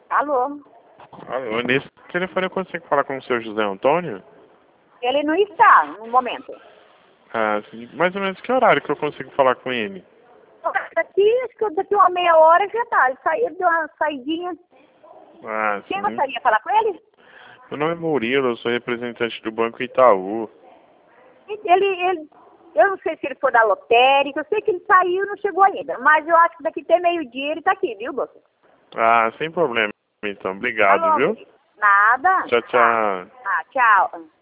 Alô? Alô, nesse telefone eu consigo falar com o seu José Antônio? Ele não está no momento. Ah, sim. Mais ou menos que horário que eu consigo falar com ele? Acho que daqui uma meia hora já tá. Ele saiu de uma saidinha. Ah, Quem sim. gostaria de falar com ele? Meu nome é Murilo, eu sou representante do Banco Itaú. Eu não sei se ele foi da lotérica, eu sei que ele saiu e não chegou ainda. Mas eu acho que daqui até meio-dia ele tá aqui, viu, moço? Ah, sem problema então. Obrigado, Alô, viu? nada? Tchau, Tá. tchau. Ah, tchau.